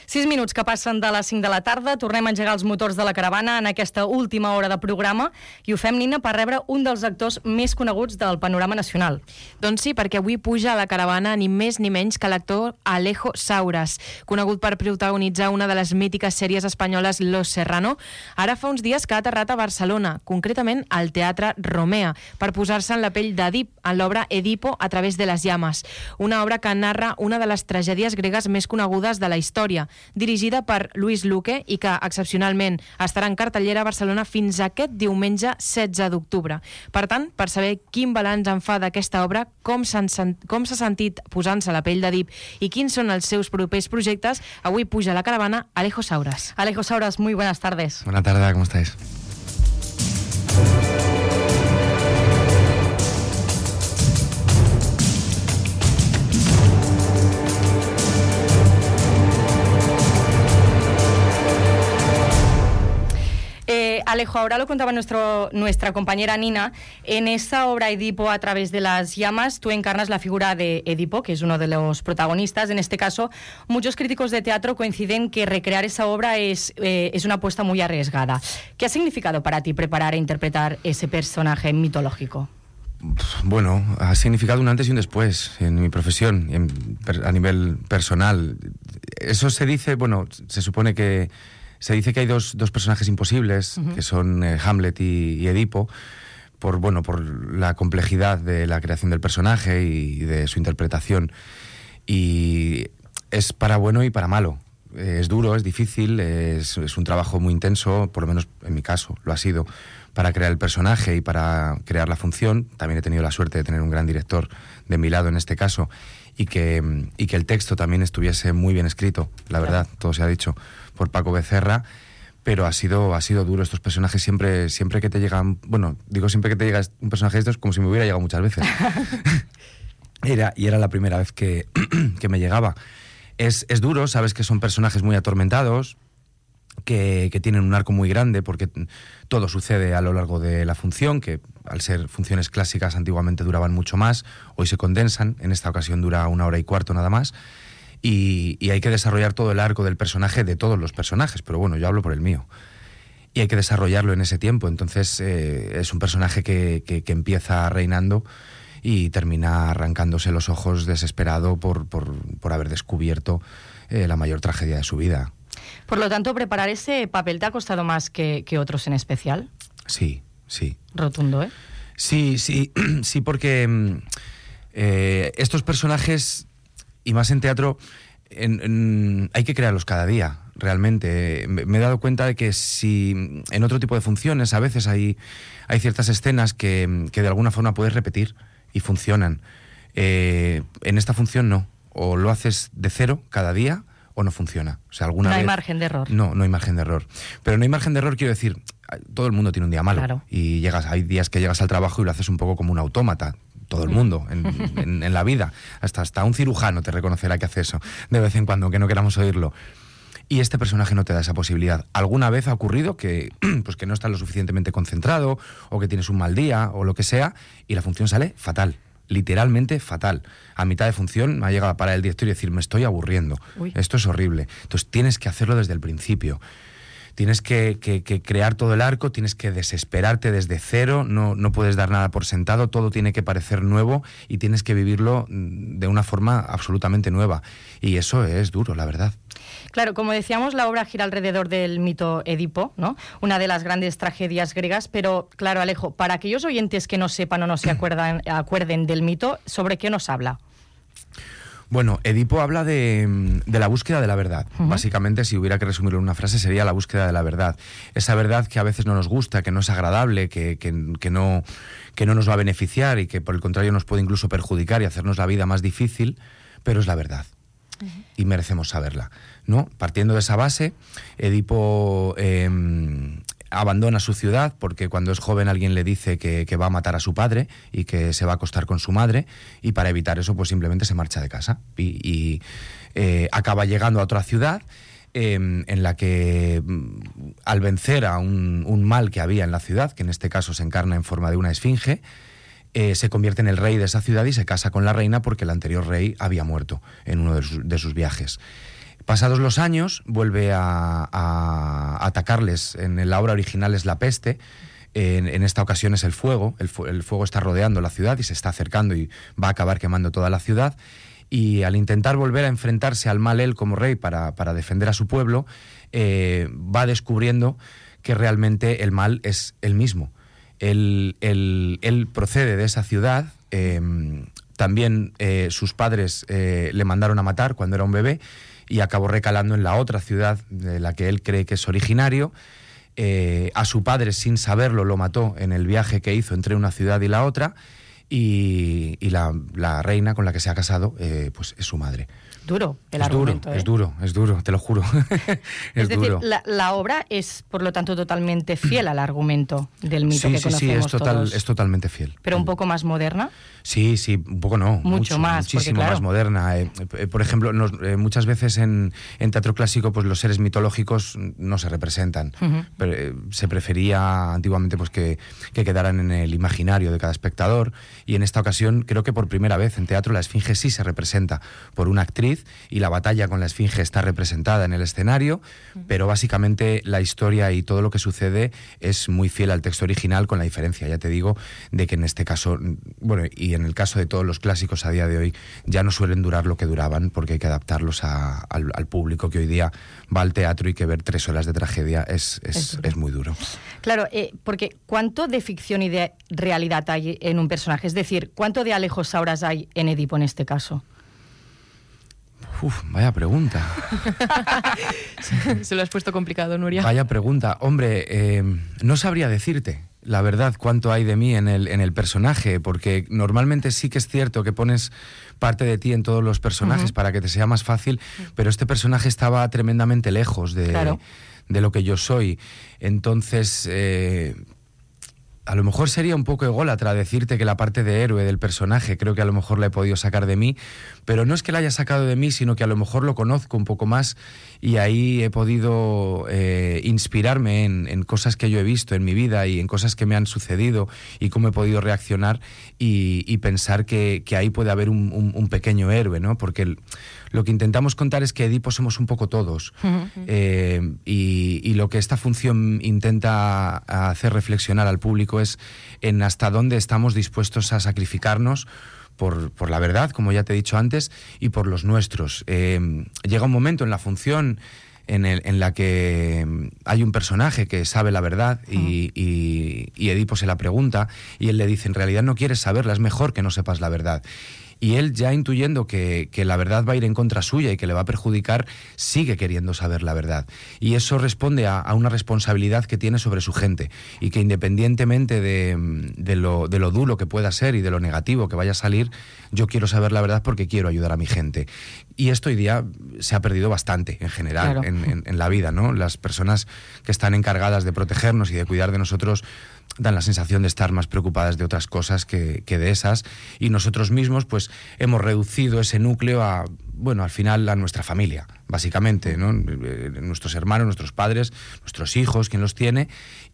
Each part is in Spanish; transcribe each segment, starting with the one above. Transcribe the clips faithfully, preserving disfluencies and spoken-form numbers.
Sis minuts que passen de les cinc de la tarda, tornem a engegar els motors de la caravana en aquesta última hora de programa i ho fem, Nina, per rebre un dels actors més coneguts del panorama nacional. Doncs sí, perquè avui puja a la caravana ni més ni menys que l'actor Alejo Saura, conegut per protagonitzar una de les mítiques sèries espanyoles Los Serrano. Ara fa uns dies que ha aterrat a Barcelona, concretament al Teatre Romea, per posar-se en la pell d'Èdip en l'obra Edipo a través de les llames, una obra que narra una de les tragèdies gregues més conegudes de la història, dirigida per Luis Luque i que, excepcionalment, estarà en cartellera a Barcelona fins aquest diumenge setze d'octubre. Per tant, per saber quin balanç en fa d'aquesta obra, com s'ha sentit posant-se la pell d'Èdip i quins són els seus propers projectes, avui puja a la caravana Alejo Saura. Alejo Saura, muy buenas tardes. Buenas tardes, ¿cómo estáis? Alejo, ahora lo contaba nuestro, nuestra compañera Nina, en esa obra Edipo a través de las llamas, tú encarnas la figura de Edipo, que es uno de los protagonistas. En este caso, muchos críticos de teatro coinciden que recrear esa obra es, eh, es una apuesta muy arriesgada. ¿Qué ha significado para ti preparar e interpretar ese personaje mitológico? Bueno, ha significado un antes y un después en mi profesión, en, a nivel personal. Eso se dice, bueno, se supone que Se dice que hay dos, dos personajes imposibles, uh-huh. que son eh, Hamlet y, y Edipo, por, bueno, por la complejidad de la creación del personaje y de su interpretación. Y es para bueno y para malo. Eh, es duro, es difícil, es, es un trabajo muy intenso, por lo menos en mi caso lo ha sido, para crear el personaje y para crear la función. También he tenido la suerte de tener un gran director de mi lado en este caso, y que, y que el texto también estuviese muy bien escrito, la verdad, claro. Todo se ha dicho, por Paco Becerra, pero ha sido, ha sido duro. Estos personajes siempre, siempre que te llegan, bueno, digo siempre que te llega un personaje de estos, como si me hubiera llegado muchas veces. era, y era la primera vez que, que me llegaba. Es, es duro, sabes que son personajes muy atormentados, que, que tienen un arco muy grande, porque todo sucede a lo largo de la función, que al ser funciones clásicas antiguamente duraban mucho más, hoy se condensan, en esta ocasión dura una hora y cuarto nada más, y, y hay que desarrollar todo el arco del personaje, de todos los personajes, pero bueno, yo hablo por el mío, y hay que desarrollarlo en ese tiempo. Entonces eh, es un personaje que, que, que empieza reinando y termina arrancándose los ojos desesperado por, por, por haber descubierto eh, la mayor tragedia de su vida. Por lo tanto, ¿preparar ese papel te ha costado más que, que otros en especial? Sí, sí. Rotundo, ¿eh? Sí, sí, sí, porque eh, estos personajes, y más en teatro, en, en, hay que crearlos cada día, realmente. Me, me he dado cuenta de que si en otro tipo de funciones a veces hay, hay ciertas escenas que, que de alguna forma puedes repetir y funcionan. Eh, en esta función no. O lo haces de cero cada día, o no funciona. O sea, alguna no hay vez, margen de error. No, no hay margen de error. Pero no hay margen de error, quiero decir, todo el mundo tiene un día malo. Claro. Y llegas, hay días que llegas al trabajo y lo haces un poco como un autómata. Todo el mundo, en, en, en la vida. Hasta, hasta un cirujano te reconocerá que hace eso, de vez en cuando, aunque no queramos oírlo. Y este personaje no te da esa posibilidad. ¿Alguna vez ha ocurrido que, pues que no estás lo suficientemente concentrado, o que tienes un mal día, o lo que sea, y la función sale fatal? Literalmente fatal. A mitad de función me ha llegado a parar el director y decir, me estoy aburriendo. Uy. Esto es horrible. Entonces tienes que hacerlo desde el principio. Tienes que, que, que crear todo el arco, tienes que desesperarte desde cero, no, no puedes dar nada por sentado, todo tiene que parecer nuevo y tienes que vivirlo de una forma absolutamente nueva. Y eso es duro, la verdad. Claro, como decíamos, la obra gira alrededor del mito Edipo, ¿no? Una de las grandes tragedias griegas, pero claro, Alejo, para aquellos oyentes que no sepan o no se acuerdan, acuerden del mito, ¿sobre qué nos habla? Bueno, Edipo habla de, de la búsqueda de la verdad. Uh-huh. Básicamente, si hubiera que resumirlo en una frase, sería la búsqueda de la verdad. Esa verdad que a veces no nos gusta, que no es agradable, que, que, que, no, que no nos va a beneficiar y que por el contrario nos puede incluso perjudicar y hacernos la vida más difícil, pero es la verdad. Uh-huh. Y merecemos saberla, ¿no? Partiendo de esa base, Edipo eh, abandona su ciudad porque cuando es joven alguien le dice que, que va a matar a su padre y que se va a acostar con su madre, y para evitar eso pues simplemente se marcha de casa y, y eh, acaba llegando a otra ciudad eh, en la que al vencer a un, un mal que había en la ciudad, que en este caso se encarna en forma de una esfinge, Eh, se convierte en el rey de esa ciudad y se casa con la reina porque el anterior rey había muerto en uno de sus, de sus viajes. Pasados los años, vuelve a, a atacarles. En la obra original es la peste. En, en esta ocasión es el fuego. El, fu el fuego está rodeando la ciudad y se está acercando y va a acabar quemando toda la ciudad. Y al intentar volver a enfrentarse al mal él como rey para, para defender a su pueblo, eh, va descubriendo que realmente el mal es él mismo. Él, él, él procede de esa ciudad. Eh, también eh, sus padres eh, le mandaron a matar cuando era un bebé y acabó recalando en la otra ciudad de la que él cree que es originario. Eh, a su padre, sin saberlo, lo mató en el viaje que hizo entre una ciudad y la otra, y, y la, la reina con la que se ha casado eh, pues es su madre. Duro el es argumento. Duro, ¿eh? Es duro, es duro, te lo juro. es, es decir, duro. La, la obra es, por lo tanto, totalmente fiel al argumento del mito sí, que sí, conocemos sí, es total, todos. es totalmente fiel. ¿Pero un poco más moderna? Sí, sí, un poco no. Mucho, mucho más. Muchísimo porque, claro, más moderna. Eh, eh, por ejemplo, nos, eh, muchas veces en, en teatro clásico pues los seres mitológicos no se representan. Uh-huh. Pero, eh, se prefería antiguamente pues que, que quedaran en el imaginario de cada espectador, y en esta ocasión creo que por primera vez en teatro la esfinge sí se representa por una actriz y la batalla con la esfinge está representada en el escenario, uh-huh. pero básicamente la historia y todo lo que sucede es muy fiel al texto original, con la diferencia, ya te digo, de que en este caso, bueno, y en el caso de todos los clásicos a día de hoy, ya no suelen durar lo que duraban, porque hay que adaptarlos a, al, al público que hoy día va al teatro, y que ver tres horas de tragedia es, es, es, es muy duro. Claro, eh, porque ¿cuánto de ficción y de realidad hay en un personaje? Es decir, ¿cuánto de Alejo Sauras hay en Edipo en este caso? Uf, vaya pregunta. Se lo has puesto complicado, Nuria. Vaya pregunta. Hombre, eh, no sabría decirte, la verdad, cuánto hay de mí en el, en el personaje, porque normalmente sí que es cierto que pones parte de ti en todos los personajes uh-huh. para que te sea más fácil, pero este personaje estaba tremendamente lejos de, claro. de lo que yo soy. Entonces... Eh, a lo mejor sería un poco ególatra decirte que la parte de héroe del personaje creo que a lo mejor la he podido sacar de mí, pero no es que la haya sacado de mí, sino que a lo mejor lo conozco un poco más, y ahí he podido eh, inspirarme en, en cosas que yo he visto en mi vida y en cosas que me han sucedido y cómo he podido reaccionar, y, y pensar que, que ahí puede haber un, un, un pequeño héroe, ¿no? Porque el, lo que intentamos contar es que Edipo somos un poco todos, uh-huh. eh, y, y lo que esta función intenta hacer reflexionar al público es en hasta dónde estamos dispuestos a sacrificarnos por, por la verdad, como ya te he dicho antes, y por los nuestros. Eh, llega un momento en la función en, el, en la que hay un personaje que sabe la verdad y, y, y Edipo se la pregunta y él le dice, en realidad no quieres saberla, es mejor que no sepas la verdad. Y él, ya intuyendo que, que la verdad va a ir en contra suya y que le va a perjudicar, sigue queriendo saber la verdad. Y eso responde a, a una responsabilidad que tiene sobre su gente, y que independientemente de, de, lo, de lo duro que pueda ser y de lo negativo que vaya a salir, yo quiero saber la verdad porque quiero ayudar a mi gente. Y esto hoy día se ha perdido bastante en general, claro. en, en, en la vida, ¿no? Las personas que están encargadas de protegernos y de cuidar de nosotros dan la sensación de estar más preocupadas de otras cosas que, que de esas, y nosotros mismos pues hemos reducido ese núcleo a, bueno, al final a nuestra familia, básicamente, ¿no? Nuestros hermanos, nuestros padres, nuestros hijos, quien los tiene,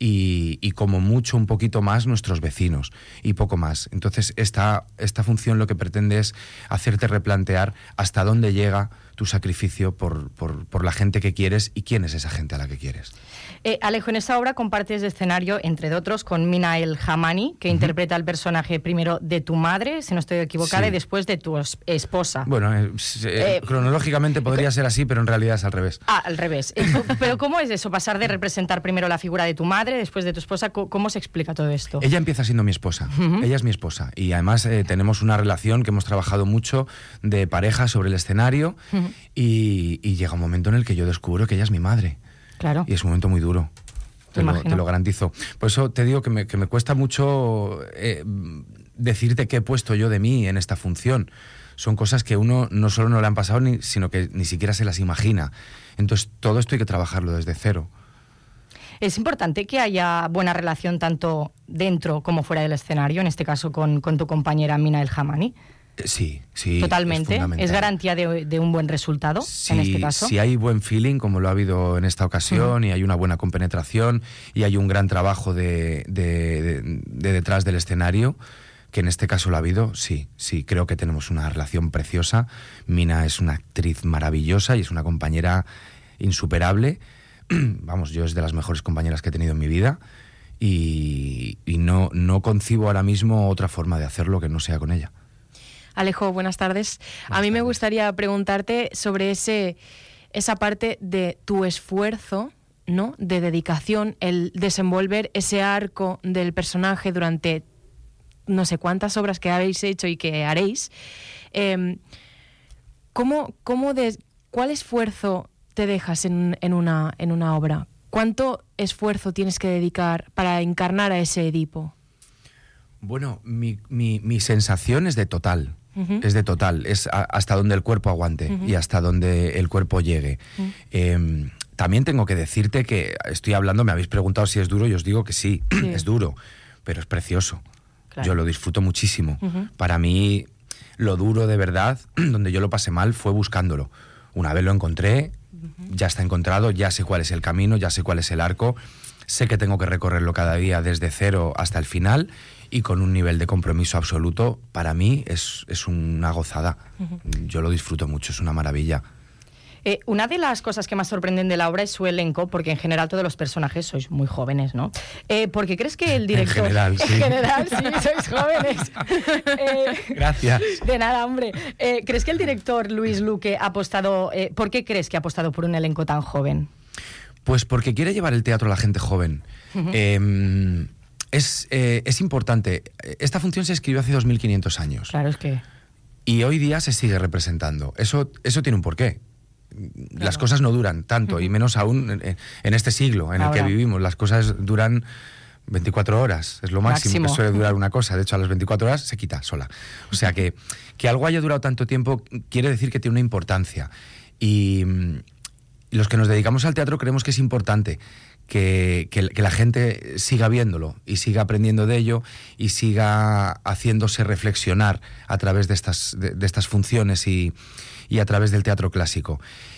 y, y como mucho un poquito más nuestros vecinos, y poco más. Entonces esta, esta función lo que pretende es hacerte replantear hasta dónde llega tu sacrificio por, por, por la gente que quieres y quién es esa gente a la que quieres. Eh, Alejo, en esta obra compartes escenario, entre otros, con Mina El Hamani, que uh-huh. interpreta el personaje primero de tu madre, si no estoy equivocada, sí. y después de tu esposa. Bueno, eh, eh, cronológicamente podría ser así, pero en realidad es al revés. Ah, al revés. Pero ¿cómo es eso? Pasar de representar primero la figura de tu madre, después de tu esposa, ¿cómo se explica todo esto? Ella empieza siendo mi esposa. Uh-huh. Ella es mi esposa. Y además eh, tenemos una relación que hemos trabajado mucho de pareja sobre el escenario, uh-huh. y, y llega un momento en el que yo descubro que ella es mi madre. Claro. Y es un momento muy duro. Te lo, te lo garantizo. Por eso te digo que me, que me cuesta mucho eh, decirte qué he puesto yo de mí en esta función. Son cosas que uno no solo no le han pasado, ni, sino que ni siquiera se las imagina. Entonces todo esto hay que trabajarlo desde cero. Es importante que haya buena relación tanto dentro como fuera del escenario, en este caso con, con tu compañera Mina El Hamani. Sí, sí. Totalmente. ¿Es, ¿Es garantía de, de un buen resultado sí, en este caso? Si hay buen feeling, como lo ha habido en esta ocasión, uh-huh. y hay una buena compenetración, y hay un gran trabajo de, de, de, de detrás del escenario, que en este caso lo ha habido, sí, sí, creo que tenemos una relación preciosa. Mina es una actriz maravillosa y es una compañera insuperable. Vamos, yo es de las mejores compañeras que he tenido en mi vida y, y no, no concibo ahora mismo otra forma de hacerlo que no sea con ella. Alejo, buenas tardes. Buenas a mí me tardes. gustaría preguntarte sobre ese, esa parte de tu esfuerzo, ¿no?, de dedicación, el desenvolver ese arco del personaje durante no sé cuántas obras que habéis hecho y que haréis. Eh, ¿cómo, cómo de, ¿Cuál esfuerzo te dejas en, en, una, en una obra? ¿Cuánto esfuerzo tienes que dedicar para encarnar a ese Edipo? Bueno, mi, mi, mi sensación es de total. Uh-huh. Es de total. Es a, hasta donde el cuerpo aguante uh-huh. y hasta donde el cuerpo llegue. Uh-huh. Eh, también tengo que decirte que estoy hablando, me habéis preguntado si es duro y os digo que sí, sí. Es duro, pero es precioso. Claro. Yo lo disfruto muchísimo. Uh-huh. Para mí, lo duro de verdad, donde yo lo pasé mal, fue buscándolo. Una vez lo encontré, uh-huh. ya está encontrado, ya sé cuál es el camino, ya sé cuál es el arco, sé que tengo que recorrerlo cada día desde cero hasta el final y con un nivel de compromiso absoluto. Para mí es, es una gozada. Uh-huh. Yo lo disfruto mucho, es una maravilla. Eh, una de las cosas que más sorprenden de la obra es su elenco, porque en general todos los personajes sois muy jóvenes, ¿no? Eh, ¿Por qué crees que el director... En general, sí. En general, sí, sois jóvenes. eh, Gracias. De nada, hombre. Eh, ¿Crees que el director Luis Luque ha apostado... Eh, ¿Por qué crees que ha apostado por un elenco tan joven? Pues porque quiere llevar el teatro a la gente joven. Uh-huh. Eh, es, eh, es importante. Esta función se escribió hace dos mil quinientos años. Claro, es que... Y hoy día se sigue representando. Eso, eso tiene un porqué. Claro. Las cosas no duran tanto, uh-huh. y menos aún en, en este siglo en Ahora. el que vivimos. Las cosas duran veinticuatro horas, es lo máximo, máximo que suele durar una cosa. De hecho, a las veinticuatro horas se quita sola. O sea, que, que algo haya durado tanto tiempo quiere decir que tiene una importancia. Y, y los que nos dedicamos al teatro creemos que es importante que, que, que la gente siga viéndolo y siga aprendiendo de ello y siga haciéndose reflexionar a través de estas, de, de estas funciones y y a través del teatro clásico.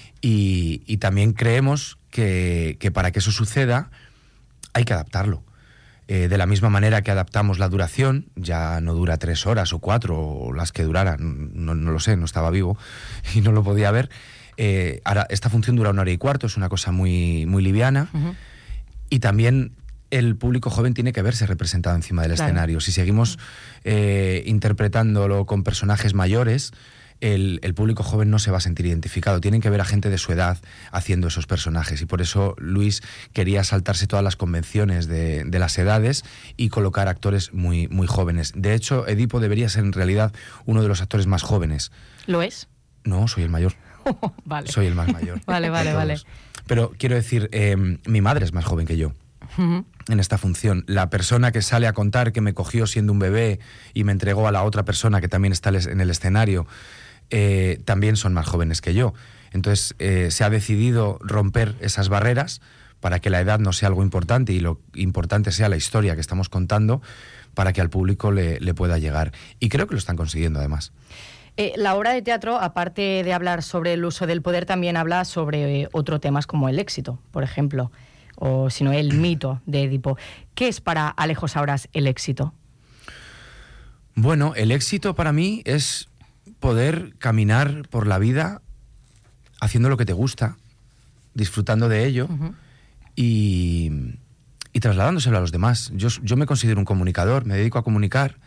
Y, y también creemos que, que para que eso suceda hay que adaptarlo. Eh, de la misma manera que adaptamos la duración, ya no dura tres horas o cuatro, o las que duraran, no, no lo sé, no estaba vivo y no lo podía ver. Eh, ahora, esta función dura una hora y cuarto, es una cosa muy, muy liviana. Uh-huh. Y también el público joven tiene que verse representado encima del claro. escenario. Si seguimos eh, interpretándolo con personajes mayores, El, el público joven no se va a sentir identificado. Tienen que ver a gente de su edad haciendo esos personajes. Y por eso Luis quería saltarse todas las convenciones de, de las edades y colocar actores muy, muy jóvenes. De hecho, Edipo debería ser en realidad uno de los actores más jóvenes. ¿Lo es? No, soy el mayor. Vale. Soy el más mayor. Vale, vale, vale. Pero quiero decir, eh, mi madre es más joven que yo. Uh-huh. En esta función, la persona que sale a contar que me cogió siendo un bebé y me entregó a la otra persona que también está en el escenario, Eh, también son más jóvenes que yo. Entonces eh, se ha decidido romper esas barreras para que la edad no sea algo importante y lo importante sea la historia que estamos contando para que al público le, le pueda llegar. Y creo que lo están consiguiendo además. Eh, la obra de teatro, aparte de hablar sobre el uso del poder, también habla sobre eh, otros temas como el éxito, por ejemplo, o si no, el mito de Edipo. ¿Qué es para Alejo Saurass el éxito? Bueno, el éxito para mí es poder caminar por la vida haciendo lo que te gusta, disfrutando de ello, uh-huh. y, y trasladándoselo a los demás. Yo, yo me considero un comunicador, me dedico a comunicar,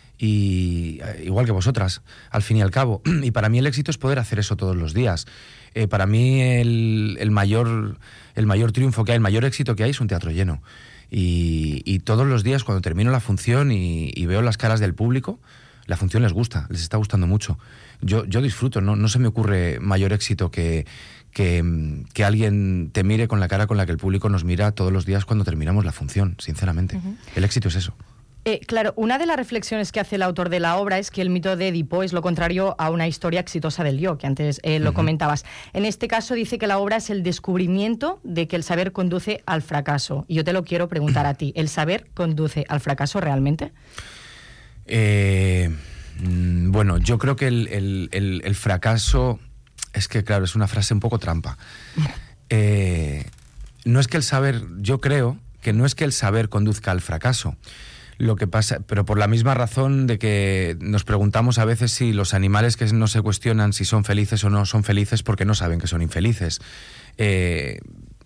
y igual que vosotras, al fin y al cabo. Y para mí el éxito es poder hacer eso todos los días. Eh, para mí el, el, mayor, el mayor triunfo que hay, el mayor éxito que hay es un teatro lleno. Y, y todos los días cuando termino la función y, y veo las caras del público, la función les gusta, les está gustando mucho. Yo, yo disfruto, no, no se me ocurre mayor éxito que, que, que alguien te mire con la cara con la que el público nos mira todos los días cuando terminamos la función, sinceramente. Uh-huh. El éxito es eso. Eh, claro, una de las reflexiones que hace el autor de la obra es que el mito de Edipo es lo contrario a una historia exitosa del yo, que antes eh, lo uh-huh. comentabas. En este caso dice que la obra es el descubrimiento de que el saber conduce al fracaso. Y yo te lo quiero preguntar a ti, ¿el saber conduce al fracaso realmente? Eh, bueno, yo creo que el, el, el, el fracaso, es que claro, es una frase un poco trampa. Eh, no es que el saber, yo creo que no es que el saber conduzca al fracaso. Lo que pasa, pero por la misma razón de que nos preguntamos a veces si los animales que no se cuestionan si son felices o no son felices porque no saben que son infelices. Eh,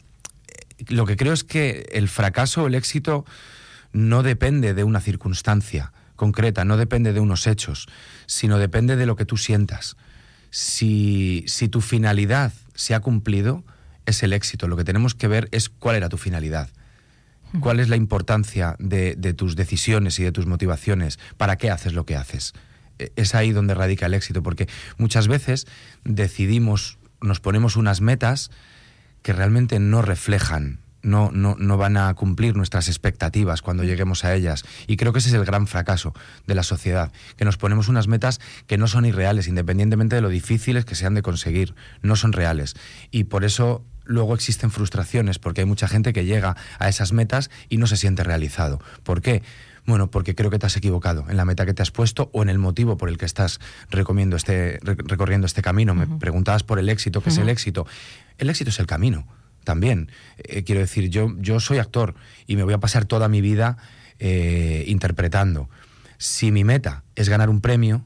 lo que creo es que el fracaso o el éxito no depende de una circunstancia concreta, no depende de unos hechos, sino depende de lo que tú sientas. Si, si tu finalidad se ha cumplido, es el éxito. Lo que tenemos que ver es cuál era tu finalidad. ¿Cuál es la importancia de, de tus decisiones y de tus motivaciones? ¿Para qué haces lo que haces? Es ahí donde radica el éxito, porque muchas veces decidimos, nos ponemos unas metas que realmente no reflejan, no, no, no van a cumplir nuestras expectativas cuando lleguemos a ellas. Y creo que ese es el gran fracaso de la sociedad, que nos ponemos unas metas que no son irreales, independientemente de lo difíciles que sean de conseguir, no son reales. Y por eso luego existen frustraciones, porque hay mucha gente que llega a esas metas y no se siente realizado. ¿Por qué? Bueno, porque creo que te has equivocado en la meta que te has puesto o en el motivo por el que estás recorriendo este, recorriendo este camino. Uh-huh. Me preguntabas por el éxito, ¿qué uh-huh. es el éxito? El éxito es el camino, también. Eh, quiero decir, yo, yo soy actor y me voy a pasar toda mi vida eh, interpretando. Si mi meta es ganar un premio,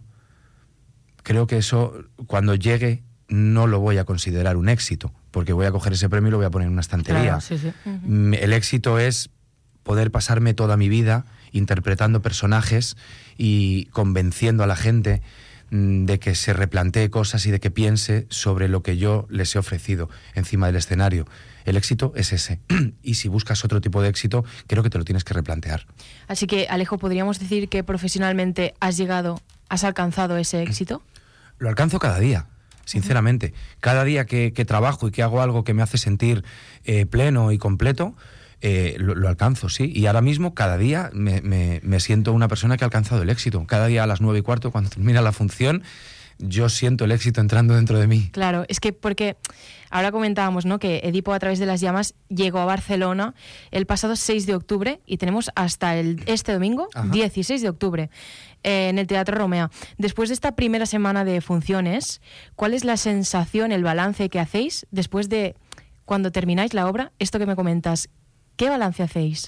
creo que eso, cuando llegue, no lo voy a considerar un éxito, porque voy a coger ese premio y lo voy a poner en una estantería. Claro, sí, sí. Uh-huh. El éxito es poder pasarme toda mi vida interpretando personajes y convenciendo a la gente de que se replantee cosas y de que piense sobre lo que yo les he ofrecido encima del escenario. El éxito es ese. Y si buscas otro tipo de éxito, creo que te lo tienes que replantear. Así que, Alejo, ¿podríamos decir que profesionalmente has llegado, has alcanzado ese éxito? Lo alcanzo cada día. Sinceramente, cada día que, que trabajo y que hago algo que me hace sentir eh, pleno y completo, eh, lo, lo alcanzo, sí. Y ahora mismo, cada día, me, me, me siento una persona que ha alcanzado el éxito. Cada día a las nueve y cuarto, cuando termina la función, yo siento el éxito entrando dentro de mí. Claro, es que porque ahora comentábamos, ¿no?, que Edipo a través de las llamas llegó a Barcelona el pasado seis de octubre y tenemos hasta el, este domingo, Ajá. dieciséis de octubre, eh, en el Teatro Romea. Después de esta primera semana de funciones, ¿cuál es la sensación, el balance que hacéis después de cuando termináis la obra? Esto que me comentas, ¿qué balance hacéis?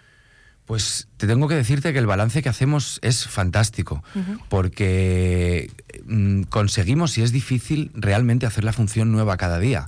Pues te tengo que decirte que el balance que hacemos es fantástico, uh-huh. porque mm, conseguimos, y es difícil, realmente hacer la función nueva cada día.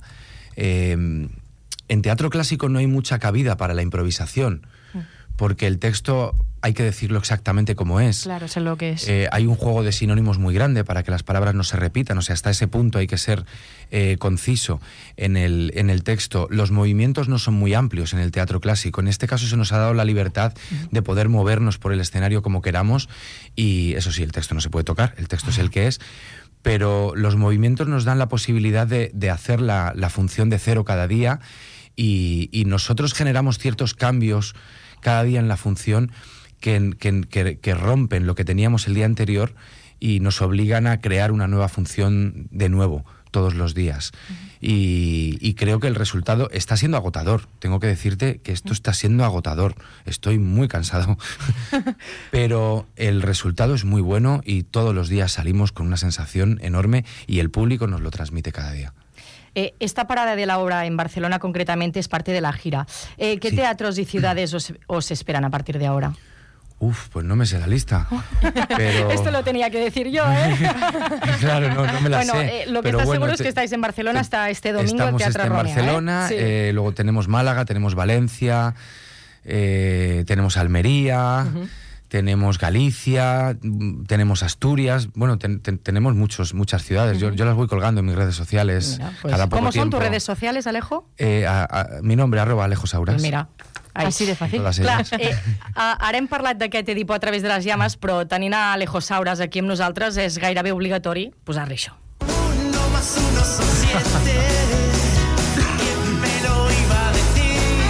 Eh, en teatro clásico no hay mucha cabida para la improvisación, uh-huh. porque el texto hay que decirlo exactamente como es. Claro, sé lo que es. Eh, hay un juego de sinónimos muy grande para que las palabras no se repitan, o sea, hasta ese punto hay que ser eh, conciso en el, en el texto. Los movimientos no son muy amplios en el teatro clásico. En este caso se nos ha dado la libertad uh-huh. de poder movernos por el escenario como queramos, y eso sí, el texto no se puede tocar, el texto uh-huh. es el que es, pero los movimientos nos dan la posibilidad de, de hacer la, la función de cero cada día, y, y nosotros generamos ciertos cambios cada día en la función Que, que, que rompen lo que teníamos el día anterior y nos obligan a crear una nueva función de nuevo todos los días. Uh-huh. y, y creo que el resultado está siendo agotador. Tengo que decirte que esto está siendo agotador. Estoy muy cansado. Pero el resultado es muy bueno y todos los días salimos con una sensación enorme y el público nos lo transmite cada día. Eh, esta parada de la obra en Barcelona concretamente es parte de la gira. Eh, ¿Qué sí. teatros y ciudades os, os esperan a partir de ahora? Uf, pues no me sé la lista. Pero... Esto lo tenía que decir yo, ¿eh? Claro, no, no me la bueno, sé. Eh, lo que pero está bueno, seguro te... es que estáis en Barcelona hasta este domingo en Teatro Romea. Estamos Romea, en Barcelona, ¿eh? Sí. eh, luego tenemos Málaga, tenemos Valencia, eh, tenemos Almería, uh-huh. tenemos Galicia, tenemos Asturias. Bueno, ten, ten, tenemos muchos, muchas ciudades. Uh-huh. yo, yo las voy colgando en mis redes sociales. Mira, pues, cada poco ¿cómo son tiempo. tus redes sociales, Alejo? Eh, a, a, mi nombre, arroba Alejo Sauras. Pues mira. Ai. Així de fàcil. Clar, eh, ara hem parlat d'aquest Edipo a través de les llames, però tenint a Alejo Sauras aquí amb nosaltres és gairebé obligatori posar-li això. Uno más uno son siete. ¿Quién me lo iba a decir?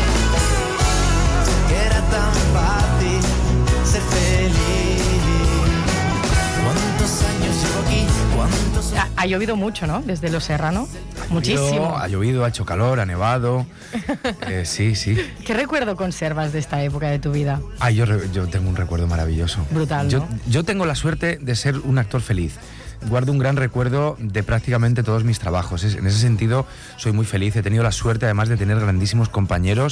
Que era tan fácil ser feliz. ¿Cuántos años llevo aquí? ¿Cuántos... Ha, ha llovido mucho, ¿no? Desde Los Serrano. Muchísimo. Ha llovido, ha hecho calor, ha nevado. Eh, sí, sí. ¿Qué recuerdo conservas de esta época de tu vida? Ah, yo, yo tengo un recuerdo maravilloso. Brutal, ¿no? Yo, yo tengo la suerte de ser un actor feliz. Guardo un gran recuerdo de prácticamente todos mis trabajos. En ese sentido, soy muy feliz. He tenido la suerte, además, de tener grandísimos compañeros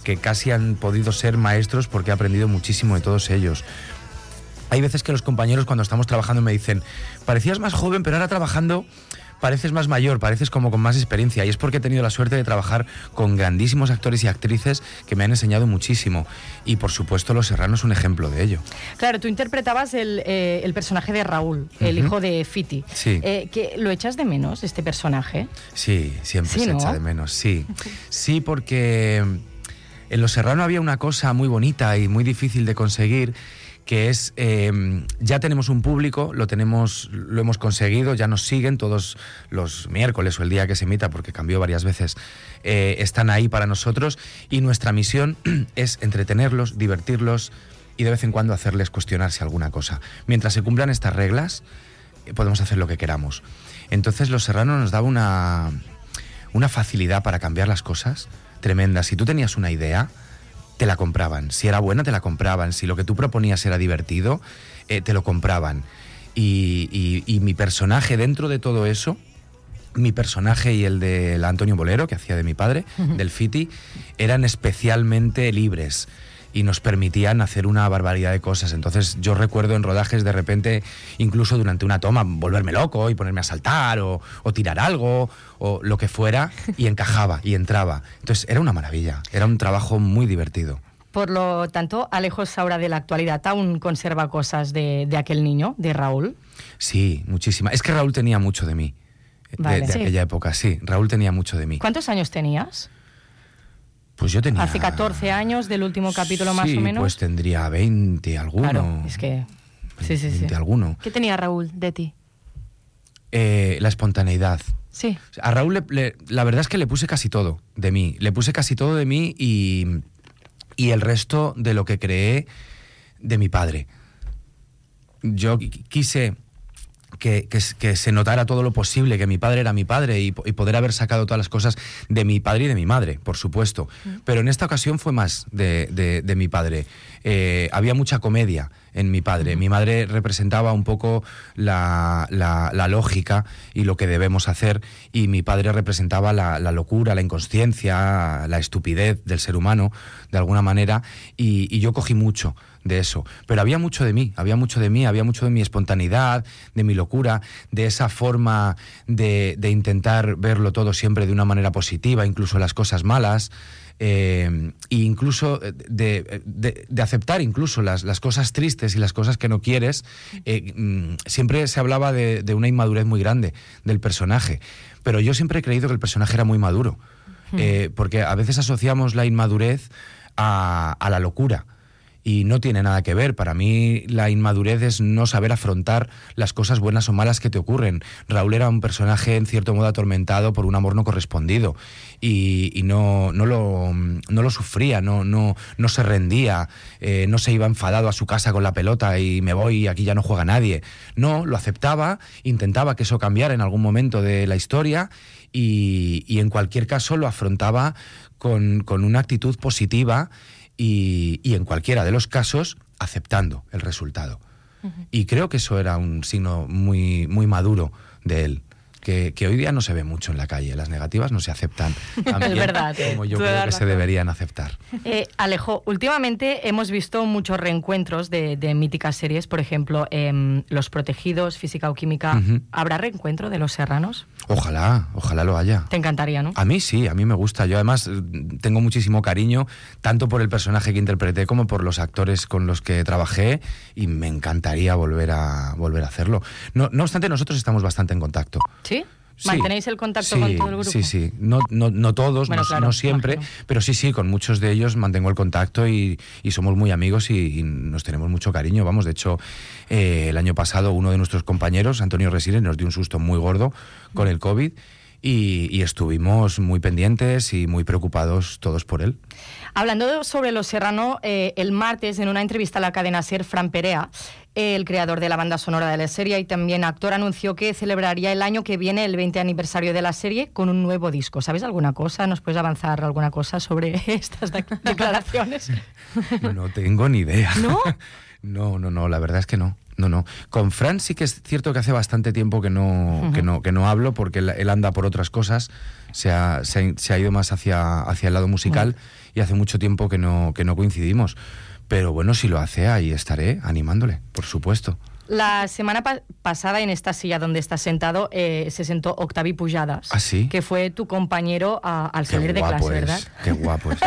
que casi han podido ser maestros porque he aprendido muchísimo de todos ellos. Hay veces que los compañeros cuando estamos trabajando me dicen, parecías más joven, pero ahora trabajando pareces más mayor, pareces como con más experiencia, y es porque he tenido la suerte de trabajar con grandísimos actores y actrices que me han enseñado muchísimo, y por supuesto Los Serrano es un ejemplo de ello. Claro, tú interpretabas el, eh, el personaje de Raúl, el uh-huh. hijo de Fiti. Sí. Eh, ¿que ¿Lo echas de menos, este personaje? Sí, siempre sí, se ¿no? echa de menos, sí. Sí, porque en Los Serrano había una cosa muy bonita y muy difícil de conseguir, que es, eh, ya tenemos un público, lo tenemos, lo hemos conseguido, ya nos siguen todos los miércoles o el día que se emita, porque cambió varias veces, eh, están ahí para nosotros, y nuestra misión es entretenerlos, divertirlos y de vez en cuando hacerles cuestionarse alguna cosa. Mientras se cumplan estas reglas, eh, podemos hacer lo que queramos. Entonces Los Serrano nos daba una, una facilidad para cambiar las cosas tremenda. Si tú tenías una idea, te la compraban. Si era buena, te la compraban. Si lo que tú proponías era divertido, eh, te lo compraban. Y, y, y mi personaje dentro de todo eso, mi personaje y el de la Antonio Bolero, que hacía de mi padre, uh-huh. del Fiti, eran especialmente libres y nos permitían hacer una barbaridad de cosas. Entonces yo recuerdo en rodajes de repente, incluso durante una toma, volverme loco y ponerme a saltar o, o tirar algo o lo que fuera, y encajaba y entraba. Entonces era una maravilla, era un trabajo muy divertido. Por lo tanto, Alejo Saura de la actualidad aún conserva cosas de, de aquel niño, de Raúl. Sí, muchísima. Es que Raúl tenía mucho de mí, vale. de, de sí. aquella época, sí. Raúl tenía mucho de mí. ¿Cuántos años tenías? Pues yo tenía... Hace catorce años del último capítulo, sí, más o menos. Pues tendría veinte alguno. Claro, es que... Sí, sí, veinte sí. alguno. ¿Qué tenía Raúl de ti? Eh, la espontaneidad. Sí. A Raúl, le, le, la verdad es que le puse casi todo de mí. Le puse casi todo de mí y, y el resto de lo que creé de mi padre. Yo quise... Que, que, que se notara todo lo posible, que mi padre era mi padre y, y poder haber sacado todas las cosas de mi padre y de mi madre, por supuesto. Mm. Pero en esta ocasión fue más de, de, de mi padre. Eh, había mucha comedia en mi padre. Mm. Mi madre representaba un poco la, la, la lógica y lo que debemos hacer, y mi padre representaba la, la locura, la inconsciencia, la estupidez del ser humano, de alguna manera, y, y yo cogí mucho de eso, pero había mucho de mí, había mucho de mí, había mucho de mi espontaneidad, de mi locura, de esa forma de, de intentar verlo todo siempre de una manera positiva, incluso las cosas malas, eh, e incluso de, de, de aceptar incluso las, las cosas tristes y las cosas que no quieres. Eh, siempre se hablaba de, de una inmadurez muy grande del personaje, pero yo siempre he creído que el personaje era muy maduro, eh, porque a veces asociamos la inmadurez a, a la locura. Y no tiene nada que ver. Para mí la inmadurez es no saber afrontar las cosas buenas o malas que te ocurren. Raúl era un personaje en cierto modo atormentado por un amor no correspondido y, y no, no, lo, no lo sufría, no, no, no se rendía, eh, no se iba enfadado a su casa con la pelota y me voy y aquí ya no juega nadie. No, lo aceptaba, intentaba que eso cambiara en algún momento de la historia y, y en cualquier caso lo afrontaba con, con una actitud positiva. Y, y en cualquiera de los casos aceptando el resultado. Uh-huh. Y creo que eso era un signo muy, muy maduro de él, que, que hoy día no se ve mucho en la calle. Las negativas no se aceptan tan bien, es verdad, como yo creo que razón. se deberían aceptar. Eh, Alejo, últimamente hemos visto muchos reencuentros de, de míticas series, por ejemplo, eh, Los Protegidos, Física o Química. Uh-huh. ¿Habrá reencuentro de Los Serranos? Ojalá, ojalá lo haya. Te encantaría, ¿no? A mí sí, a mí me gusta. Yo además tengo muchísimo cariño, tanto por el personaje que interpreté como por los actores con los que trabajé, y me encantaría volver a, volver a hacerlo. No, no obstante, nosotros estamos bastante en contacto. ¿Sí? Sí, ¿Mantenéis el contacto sí, con todo el grupo? Sí, sí. No, no, no todos, bueno, no, claro, no siempre, imagino. Pero sí, sí, con muchos de ellos mantengo el contacto y, y somos muy amigos y, y nos tenemos mucho cariño. Vamos, de hecho, eh, el año pasado uno de nuestros compañeros, Antonio Resines, nos dio un susto muy gordo con el COVID y, y estuvimos muy pendientes y muy preocupados todos por él. Hablando sobre Los Serrano, eh, el martes, en una entrevista a la cadena SER, Fran Perea, el creador de la banda sonora de la serie y también actor, anunció que celebraría el año que viene el veinte aniversario de la serie con un nuevo disco. ¿Sabes alguna cosa? ¿Nos puedes avanzar alguna cosa sobre estas declaraciones? No tengo ni idea. ¿No? No, no, no, la verdad es que no. No, no. Con Fran sí que es cierto que hace bastante tiempo que no, uh-huh. que no, que no hablo, porque él, él anda por otras cosas, se ha, se ha, se ha ido más hacia, hacia el lado musical uh-huh. y hace mucho tiempo que no, que no coincidimos. Pero bueno, si lo hace, ahí estaré animándole, por supuesto. La semana pa- pasada en esta silla donde estás sentado eh, se sentó Octavi Pujadas, ¿Ah, sí? que fue tu compañero a, al Qué salir de clase, es, ¿verdad? Qué guapo es.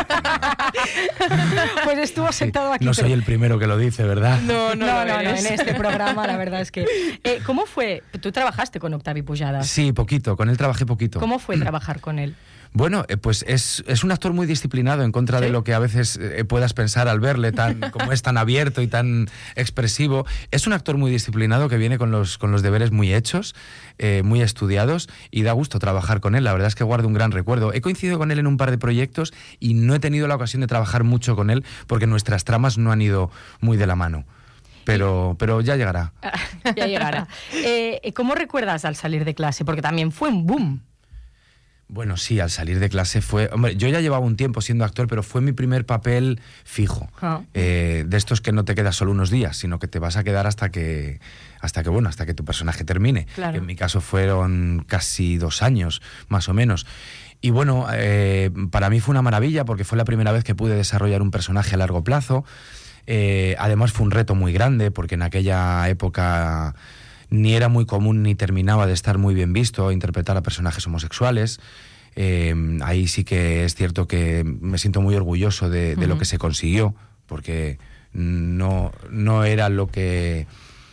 Pues estuvo sentado aquí. No pero... soy el primero que lo dice, ¿verdad? No, no, no, no, no, en este programa la verdad es que... Eh, ¿Cómo fue? Tú trabajaste con Octavi Pujadas. Sí, poquito, con él trabajé poquito. ¿Cómo fue trabajar con él? Bueno, eh, pues es, es un actor muy disciplinado en contra ¿Sí? de lo que a veces eh, puedas pensar al verle, tan como es tan abierto y tan expresivo. Es un actor muy disciplinado que viene con los, con los deberes muy hechos, eh, muy estudiados, y da gusto trabajar con él. La verdad es que guardo un gran recuerdo. He coincidido con él en un par de proyectos y no he tenido la ocasión de trabajar mucho con él porque nuestras tramas no han ido muy de la mano. Pero, pero ya llegará. Ya llegará. Eh, ¿Cómo recuerdas al salir de clase? Porque también fue un boom. Bueno, sí, al salir de clase fue... Hombre, yo ya llevaba un tiempo siendo actor, pero fue mi primer papel fijo. Oh. Eh, de estos que no te quedas solo unos días, sino que te vas a quedar hasta que, hasta que, bueno, hasta que tu personaje termine. Claro. Que en mi caso fueron casi dos años, más o menos. Y bueno, eh, para mí fue una maravilla porque fue la primera vez que pude desarrollar un personaje a largo plazo. Eh, además fue un reto muy grande porque en aquella época... ni era muy común ni terminaba de estar muy bien visto interpretar a personajes homosexuales. Eh, ahí sí que es cierto que me siento muy orgulloso de, de uh-huh. lo que se consiguió, porque no, no era lo que,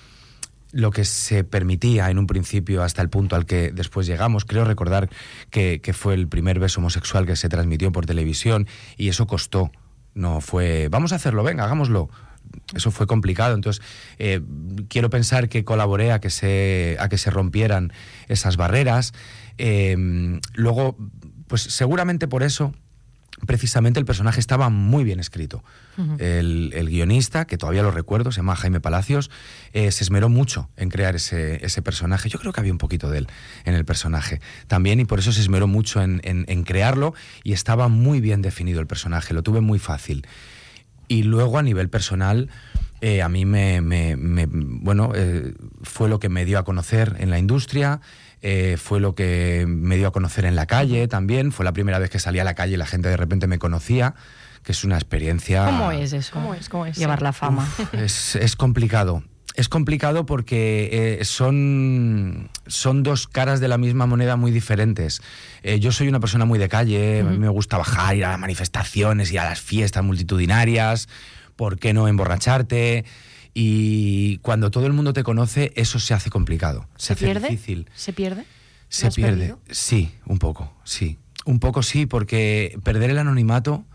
lo que se permitía en un principio hasta el punto al que después llegamos. Creo recordar que, que fue el primer beso homosexual que se transmitió por televisión y eso costó. No fue, vamos a hacerlo, venga, hagámoslo. Eso fue complicado, entonces eh, quiero pensar que colaboré a que se, a que se rompieran esas barreras. Eh, luego, pues seguramente por eso, precisamente el personaje estaba muy bien escrito. Uh-huh. El, el guionista, que todavía lo recuerdo, se llama Jaime Palacios, eh, se esmeró mucho en crear ese, ese personaje. Yo creo que había un poquito de él en el personaje también, y por eso se esmeró mucho en, en, en crearlo, y estaba muy bien definido el personaje, lo tuve muy fácil. Y luego, a nivel personal, eh, a mí me, me, me bueno, eh, fue lo que me dio a conocer en la industria, eh, fue lo que me dio a conocer en la calle también. Fue la primera vez que salí a la calle y la gente de repente me conocía, que es una experiencia... ¿Cómo es eso? ¿Cómo es, cómo es llevar la fama? Uf, es, es complicado. Es complicado porque eh, son, son dos caras de la misma moneda muy diferentes. Eh, yo soy una persona muy de calle, uh-huh. a mí me gusta bajar, ir a las manifestaciones, ir a las fiestas multitudinarias, ¿por qué no emborracharte? Y cuando todo el mundo te conoce, eso se hace complicado. Se, ¿Se hace pierde? difícil. ¿Se pierde? Se pierde, perdido? Sí, un poco, sí. Un poco sí, porque perder el anonimato,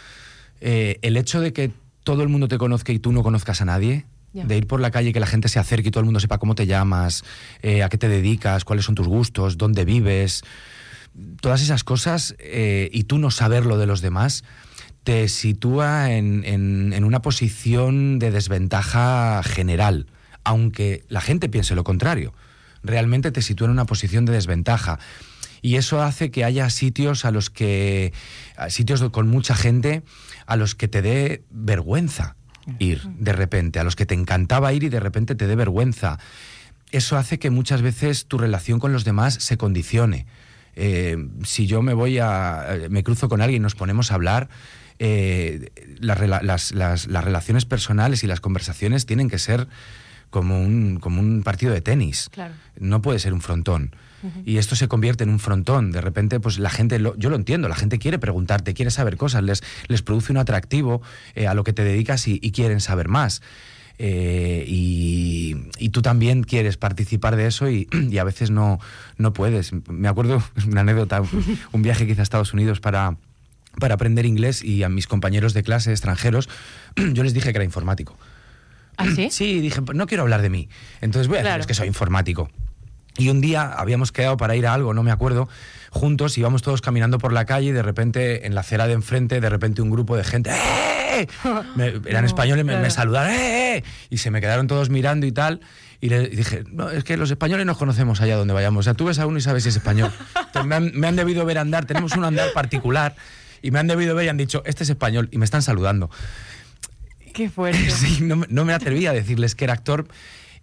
eh, el hecho de que todo el mundo te conozca y tú no conozcas a nadie... Yeah. De ir por la calle y que la gente se acerque y todo el mundo sepa cómo te llamas, eh, a qué te dedicas, cuáles son tus gustos, dónde vives, todas esas cosas, eh, y tú no saberlo de los demás, te sitúa en, en, en una posición de desventaja general, aunque la gente piense lo contrario. Realmente te sitúa en una posición de desventaja. Y eso hace que haya sitios a los que, sitios con mucha gente, a los que te dé vergüenza ir de repente, a los que te encantaba ir y de repente te dé vergüenza. Eso hace que muchas veces tu relación con los demás se condicione. Eh, si yo me voy a... me cruzo con alguien y nos ponemos a hablar, eh, las, las, las, las relaciones personales y las conversaciones tienen que ser como un, como un partido de tenis. Claro. No puede ser un frontón. Uh-huh. Y esto se convierte en un frontón. De repente, pues la gente, lo, yo lo entiendo, la gente quiere preguntarte, quiere saber cosas, les, les produce un atractivo eh, a lo que te dedicas y, y quieren saber más. Eh, y, y tú también quieres participar de eso y, y a veces no, no puedes. Me acuerdo, una anécdota, un viaje que hice a Estados Unidos para, para aprender inglés, y a mis compañeros de clase extranjeros yo les dije que era informático. ¿Ah, sí? Sí, dije, no quiero hablar de mí, entonces voy a claro. decirles que soy informático. Y un día habíamos quedado para ir a algo, no me acuerdo, juntos, íbamos todos caminando por la calle y de repente, en la acera de enfrente, de repente un grupo de gente, ¡eh! Me, eran no, españoles, claro. me, me saludaron, ¡eh! Y se me quedaron todos mirando y tal, y le dije, no, es que los españoles nos conocemos allá donde vayamos, o sea, tú ves a uno y sabes si es español. Entonces, me, han, me han debido ver andar, tenemos un andar particular, y me han debido ver y han dicho, este es español, y me están saludando. Qué fuerte. Sí, no, no me atreví a decirles que era actor.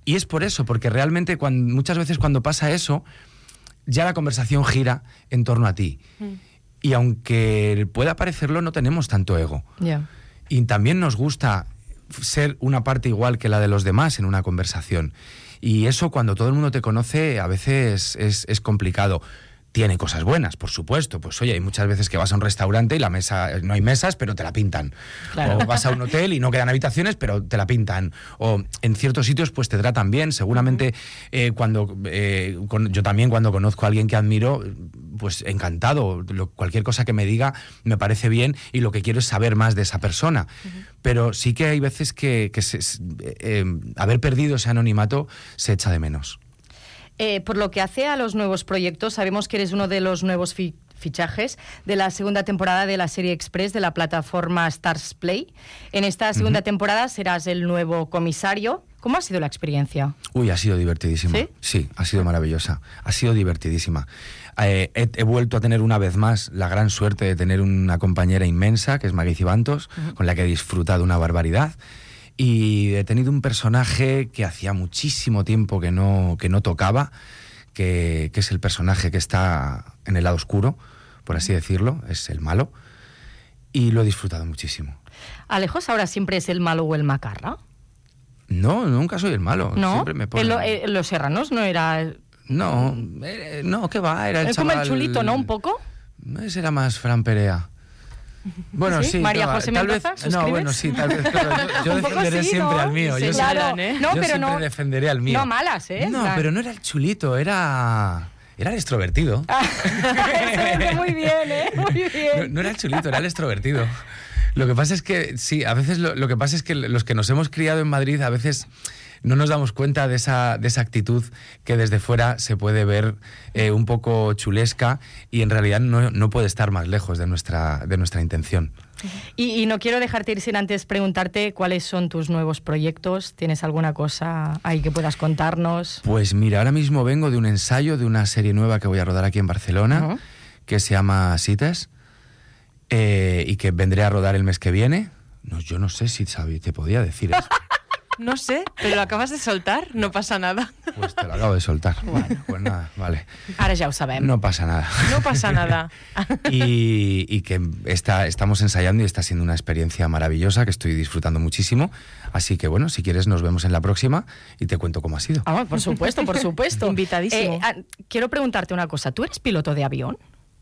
Y es por eso, porque realmente cuando, muchas veces cuando pasa eso, ya la conversación gira en torno a ti. Mm. Y aunque pueda parecerlo, no tenemos tanto ego. Yeah. Y también nos gusta ser una parte igual que la de los demás en una conversación. Y eso, cuando todo el mundo te conoce, a veces es, es complicado. Tiene cosas buenas, por supuesto. Pues oye, hay muchas veces que vas a un restaurante y la mesa, no hay mesas, pero te la pintan. Claro. O vas a un hotel y no quedan habitaciones, pero te la pintan. O en ciertos sitios pues te tratan bien. Seguramente eh, cuando eh, con, yo también cuando conozco a alguien que admiro, pues encantado. Lo, cualquier cosa que me diga me parece bien y lo que quiero es saber más de esa persona. Uh-huh. Pero sí que hay veces que, que se, eh, haber perdido ese anonimato se echa de menos. Eh, por lo que hace a los nuevos proyectos, sabemos que eres uno de los nuevos fi- fichajes de la segunda temporada de la serie Express de la plataforma Stars Play. En esta segunda uh-huh. temporada serás el nuevo comisario. ¿Cómo ha sido la experiencia? Uy, ha sido divertidísima. ¿Sí? Sí, ha sido maravillosa. Ha sido divertidísima. Eh, he, he vuelto a tener una vez más la gran suerte de tener una compañera inmensa, que es Magui Cibantos, uh-huh. con la que he disfrutado una barbaridad. Y he tenido un personaje que hacía muchísimo tiempo que no, que no tocaba, que, que es el personaje que está en el lado oscuro, por así decirlo, es el malo, y lo he disfrutado muchísimo. ¿Alejo ahora siempre es el malo o el macarra? No, nunca soy el malo. ¿No? Siempre me ponen... ¿En, lo, en Los Serranos no era...? No, eh, no, ¿qué va? Era el es chaval... como el chulito, ¿no? Un poco. Ese era más Fran Perea. Bueno, sí, ¿Sí? María José tal Mendoza, vez, no, bueno, sí, tal vez, pero yo, yo defenderé sí, siempre ¿no? al mío. Sí, yo claro, siempre, ¿eh? no, yo pero siempre no, defenderé al mío. No malas, ¿eh? No, claro. pero no era el chulito, era... Era el extrovertido. Muy bien, ¿eh? Muy bien. No, no era el chulito, era el extrovertido. Lo que pasa es que, sí, a veces lo, lo que pasa es que los que nos hemos criado en Madrid, a veces no nos damos cuenta de esa, de esa actitud que desde fuera se puede ver eh, un poco chulesca y en realidad no, no puede estar más lejos de nuestra, de nuestra intención. Y, y no quiero dejarte ir sin antes preguntarte cuáles son tus nuevos proyectos. ¿Tienes alguna cosa ahí que puedas contarnos? Pues mira, ahora mismo vengo de un ensayo de una serie nueva que voy a rodar aquí en Barcelona, uh-huh. que se llama Cites, eh, y que vendré a rodar el mes que viene. No, yo no sé si Xavi te podía decir esto. No sé, pero lo acabas de soltar, no pasa nada. Pues te lo acabo de soltar. Bueno, pues nada, vale. Ara ja ho sabem. No pasa nada. No pasa nada. y, y que está, estamos ensayando y está siendo una experiencia maravillosa que estoy disfrutando muchísimo. Así que bueno, si quieres nos vemos en la próxima y te cuento cómo ha sido. Ah, por supuesto, por supuesto. Invitadísimo. Eh, ah, quiero preguntarte una cosa. ¿Tú eres piloto de avión?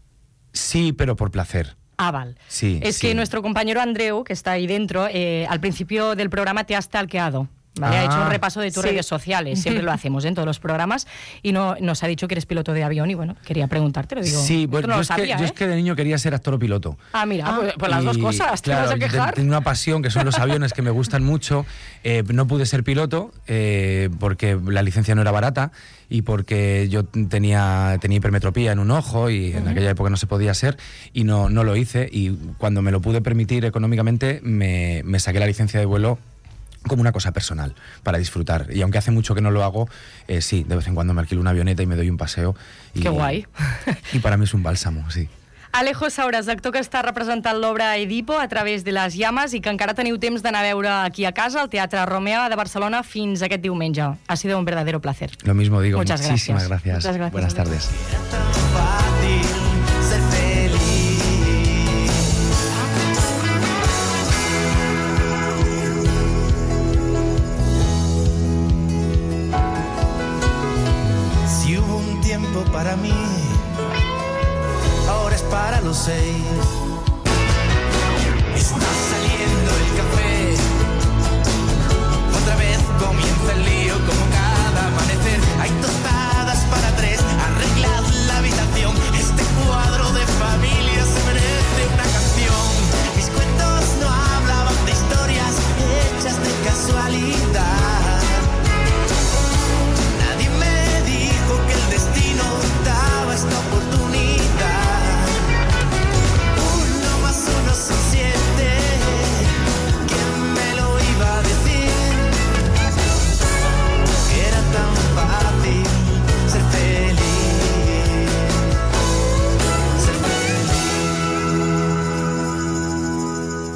Sí, pero por placer. Ah, val. Sí, es sí. que nuestro compañero Andreu, que está ahí dentro, eh, al principio del programa te ha stalkeado. ¿Vale? Ah, ha hecho un repaso de tus sí. redes sociales, siempre lo hacemos ¿eh? en todos los programas, y no, nos ha dicho que eres piloto de avión y bueno, quería preguntártelo. Digo, sí, bueno, no yo, lo es sabía, que, yo ¿eh? es que de niño quería ser actor o piloto. Ah, mira, ah, pues, pues las y, dos cosas, ¿te claro, vas a quejar? Tengo una pasión que son los aviones que me gustan mucho. Eh, no pude ser piloto eh, porque la licencia no era barata y porque yo tenía, tenía hipermetropía en un ojo y uh-huh. en aquella época no se podía ser y no, no lo hice, y cuando me lo pude permitir económicamente me, me saqué la licencia de vuelo como una cosa personal, para disfrutar. Y aunque hace mucho que no lo hago, eh, sí, de vez en cuando me alquilo una avioneta y me doy un paseo. Y, Qué guai. Y para mí es un bálsamo, sí. Alejo Saures, actor que està representant l'obra Edipo a través de les llames i que encara teniu temps d'anar a veure aquí a casa, al Teatre Romea de Barcelona, fins aquest diumenge. Ha sido un verdadero placer. Lo mismo digo. Muchas Muchísimas gracias. gracias. Muchas gracias. Buenas tardes.